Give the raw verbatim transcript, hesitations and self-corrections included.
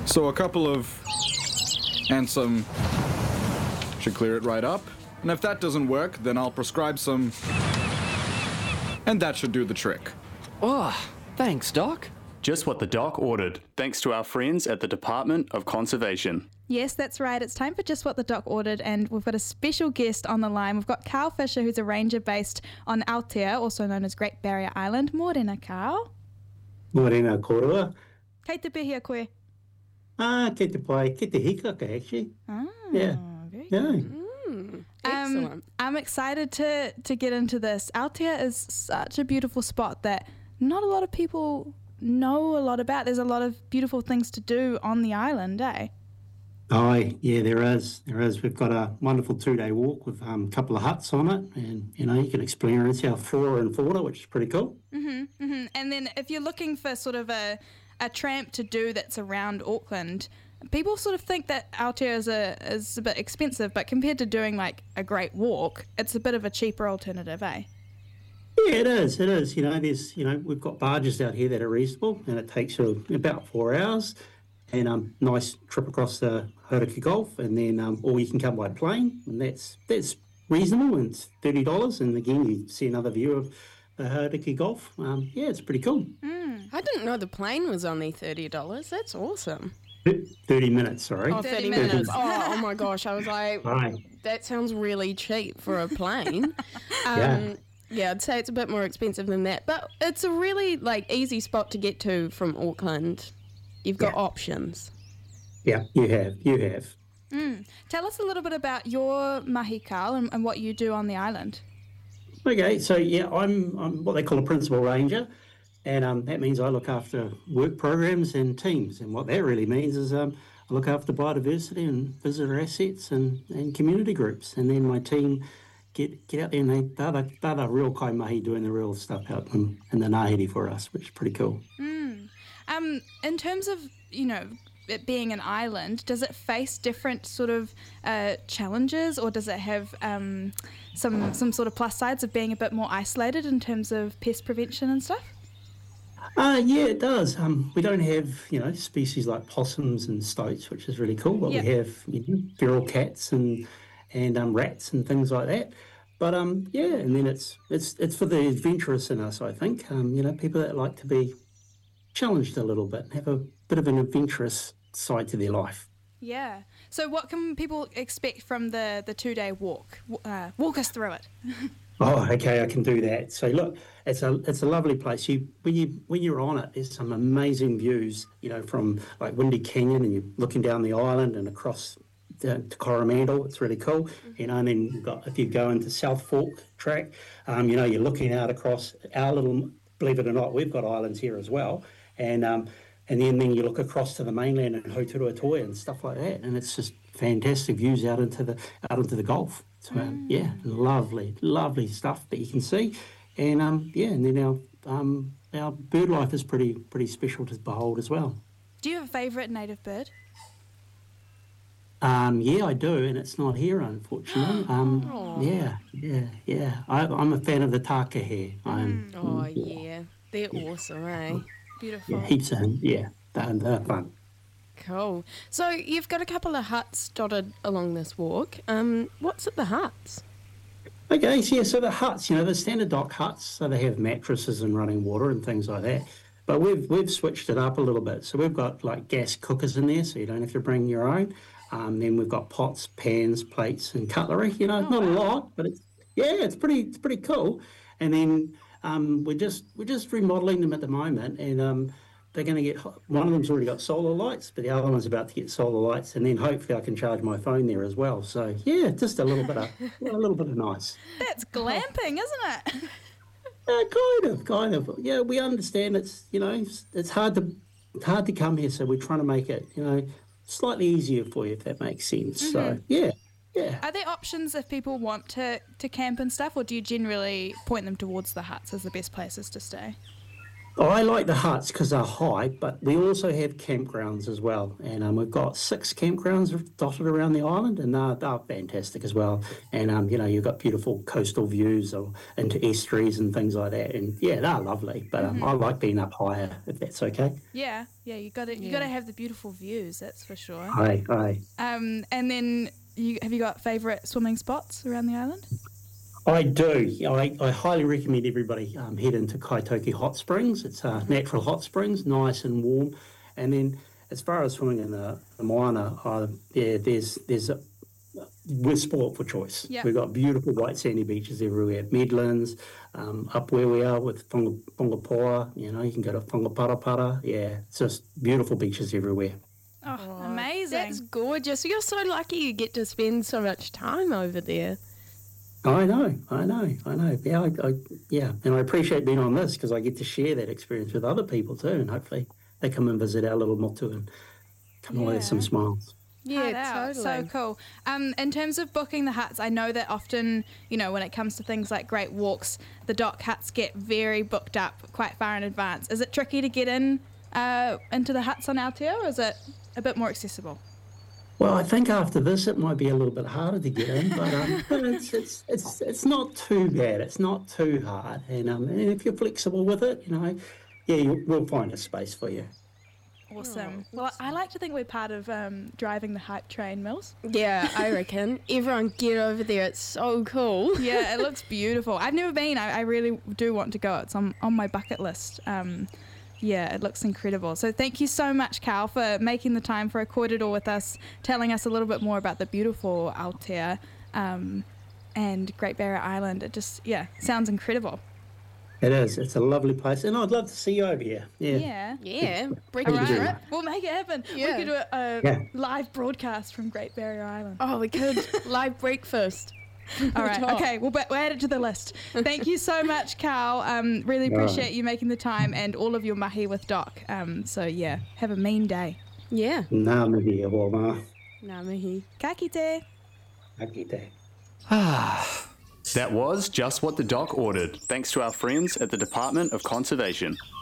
So a couple of and some should clear it right up. And if that doesn't work, then I'll prescribe some, and that should do the trick. Oh, thanks, Doc. Just what the doc ordered, thanks to our friends at the Department of Conservation. Yes, that's right. It's time for Just What the Doc Ordered, and we've got a special guest on the line. We've got Carl Fisher, who's a ranger based on Aotea, also known as Great Barrier Island. Morena, Carl. Morena, korua. Kei te pihia koe? Ah, kei te pai, kei te hikaka, actually. Ah, Yeah. very Yeah. good. Mm, excellent. Um, I'm excited to, to get into this. Aotea is such a beautiful spot that not a lot of people know a lot about. There's a lot of beautiful things to do on the island, eh? Aye, yeah, there is. There is. We've got a wonderful two-day walk with um, a couple of huts on it, and, you know, you can experience our flora and fauna, which is pretty cool. Mm-hmm, mm-hmm. And then if you're looking for sort of a, a tramp to do that's around Auckland, people sort of think that Aotea is a, is a bit expensive, but compared to doing like a great walk, it's a bit of a cheaper alternative, eh? Yeah, it is. It is. You know, there's, you know, we've got barges out here that are reasonable, and it takes you about four hours, and um, nice trip across the Hauraki Gulf, and then um, or you can come by plane, and that's that's reasonable, and it's thirty dollars, and again you see another view of the Hauraki Gulf. Um, yeah, it's pretty cool. Mm. I didn't know the plane was only thirty dollars. That's awesome. Thirty minutes, sorry. Oh, thirty thirty minutes. minutes. Oh, oh my gosh. I was like, Aye. that sounds really cheap for a plane. Um, Yeah. Yeah, I'd say it's a bit more expensive than that, but it's a really like easy spot to get to from Auckland. You've got Yeah. options. Yeah, you have. You have. Mm. Tell us a little bit about your mahi, Carl, and, and what you do on the island. Okay, so yeah, I'm I'm what they call a principal ranger, and um, that means I look after work programs and teams. And what that really means is um, I look after biodiversity and visitor assets and, and community groups. And then my team get get out there and they, they're, the, they're the real kaimahi doing the real stuff out in, in the Ngāhere for us, which is pretty cool. Mm. Um, in terms of, you know, it being an island, does it face different sort of uh, challenges, or does it have um, some some sort of plus sides of being a bit more isolated in terms of pest prevention and stuff? Uh, yeah, it does. Um, we don't have, you know, species like possums and stoats, which is really cool, but Yep. we have, you know, feral cats and and um, rats and things like that. But um, yeah, and then it's it's it's for the adventurous in us, I think. Um, you know, people that like to be challenged a little bit, have a bit of an adventurous side to their life. Yeah. So what can people expect from the, the two-day walk? W- Uh, walk us through it. Oh, okay, I can do that. So look, it's a it's a lovely place. You when you when you're on it, there's some amazing views. You know, from like Windy Canyon, and you're looking down the island and across to, to Coromandel. It's really cool. You know, and then you've got, if you go into South Fork Track, um, you know, you're looking out across our little. Believe it or not, we've got islands here as well, and um, and then then you look across to the mainland and Hoturuatoa and stuff like that, and it's just fantastic views out into the out into the Gulf. So um, yeah, lovely, lovely stuff that you can see, and um, yeah, and then our um, our bird life is pretty pretty special to behold as well. Do you have a favourite native bird? Um, yeah, I do, and it's not here, unfortunately. Um, yeah, yeah, yeah. I, I'm a fan of the takahe. I'm Oh, yeah. They're awesome, eh? Beautiful. yeah, heaps of them. Yeah, they're, they're fun. Cool. So you've got a couple of huts dotted along this walk. Um, what's at the huts? Okay, so yeah, so the huts, you know, the standard dock huts, so they have mattresses and running water and things like that. But we've we've switched it up a little bit. So we've got like gas cookers in there, so you don't have to bring your own. Um, then we've got pots, pans, plates, and cutlery. You know, Oh, not a wow. lot, but it's yeah, it's pretty it's pretty cool. And then um, we're just we're just remodeling them at the moment, and um, they're going to get one of them's already got solar lights, but the other one's about to get solar lights, and then hopefully I can charge my phone there as well. So yeah, just a little bit of a little bit of nice. That's glamping, isn't it? Uh, kind of, kind of. Yeah, we understand it's you know it's, it's hard to it's hard to come here, so we're trying to make it you know slightly easier for you if that makes sense. So yeah, yeah. Are there options if people want to, to camp and stuff, or do you generally point them towards the huts as the best places to stay? Oh, I like the huts because they're high, but we also have campgrounds as well. And um, we've got six campgrounds dotted around the island, and they're, they're fantastic as well. And, um, you know, you've got beautiful coastal views or into estuaries and things like that. And, yeah, they're lovely. But um, I like being up higher, if that's okay. Yeah, yeah, you got to you Yeah. got to have the beautiful views. That's for sure. Aye, aye. Um, and then you have you got favourite swimming spots around the island? I do. I, I highly recommend everybody um, head into Kaitoki Hot Springs. It's uh, natural hot springs, nice and warm. And then as far as swimming in the, the Moana, uh, yeah, there's there's a, we're sport for choice. Yeah. We've got beautiful white sandy beaches everywhere. Midlands, um, up where we are with Whanga, Whangapoa, you know, you can go to Whangaparapara. Yeah, it's just beautiful beaches everywhere. Oh, amazing! That's gorgeous. You're so lucky you get to spend so much time over there. I know, I know, I know. Yeah, I, I, yeah, and I appreciate being on this because I get to share that experience with other people too, and hopefully they come and visit our little motu and come away with some Yeah. smiles. Yeah, Hard out. totally. So cool. Um, in terms of booking the huts, I know that often, you know, when it comes to things like great walks, the dock huts get very booked up quite far in advance. Is it tricky to get in uh, into the huts on Aotea, or is it a bit more accessible? Well, I think after this it might be a little bit harder to get in, but, um, but it's, it's it's it's not too bad. It's not too hard, and um, and if you're flexible with it, you know, yeah, you, we'll find a space for you. Awesome. Well, I like to think we're part of um, driving the hype train, Mills. Yeah, I reckon. Everyone get over there. It's so cool. Yeah, it looks beautiful. I've never been. I, I really do want to go. It's on, on my bucket list. Um, yeah, it looks incredible. So thank you so much, Cal, for making the time for a kōrero with us, telling us a little bit more about the beautiful Aotea um, and Great Barrier Island. It just, yeah, sounds incredible. It is. It's a lovely place, and I'd love to see you over here. Yeah. Yeah. Yeah, bring All a Thank you. trip. right, we'll make it happen. Yeah. We could do a, a Yeah. live broadcast from Great Barrier Island. Oh, we could. Live breakfast. All right, top. okay, we'll, we'll add it to the list. Thank you so much, Cal. Um, really All right. appreciate you making the time and all of your mahi with Doc. Um, so, yeah, have a mean day. Yeah. Nā mihi e hoa mā. Ngā mihi. Ka kite. Aki te. That was just what the doc ordered, thanks to our friends at the Department of Conservation.